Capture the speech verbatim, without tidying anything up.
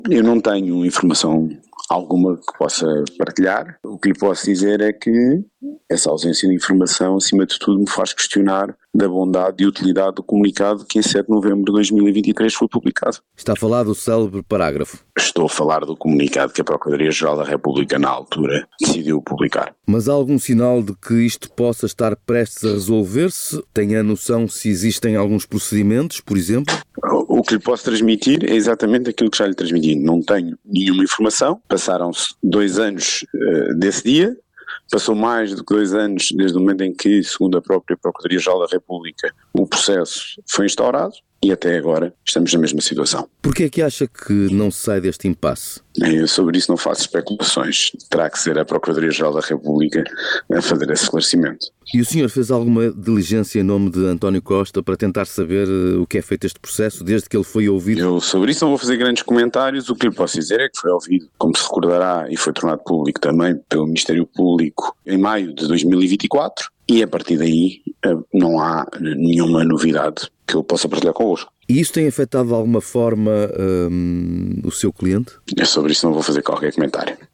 Eu não tenho informação alguma que possa partilhar. O que lhe posso dizer é que essa ausência de informação, acima de tudo, me faz questionar da bondade e utilidade do comunicado que em sete de novembro de dois mil e vinte e três foi publicado. Está a falar do célebre parágrafo. Estou a falar do comunicado que a Procuradoria-Geral da República, na altura, decidiu publicar. Mas há algum sinal de que isto possa estar prestes a resolver-se? Tem a noção se existem alguns procedimentos, por exemplo? O que lhe posso transmitir é exatamente aquilo que já lhe transmiti. Não tenho nenhuma informação. Passaram-se dois anos uh, desse dia. Passou mais do que dois anos desde o momento em que, segundo a própria Procuradoria-Geral da República, o processo foi instaurado e até agora estamos na mesma situação. Porquê é que acha que não se sai deste impasse? Eu sobre isso não faço especulações. Terá que ser a Procuradoria-Geral da República a fazer esse esclarecimento. E o senhor fez alguma diligência em nome de António Costa para tentar saber o que é feito este processo, desde que ele foi ouvido? Eu sobre isso não vou fazer grandes comentários. O que lhe posso dizer é que foi ouvido, como se recordará, e foi tornado público também pelo Ministério Público em maio de dois mil e vinte e quatro, e a partir daí não há nenhuma novidade que eu possa partilhar convosco. E isso tem afetado de alguma forma hum, o seu cliente? Eu sobre isso não vou fazer qualquer comentário.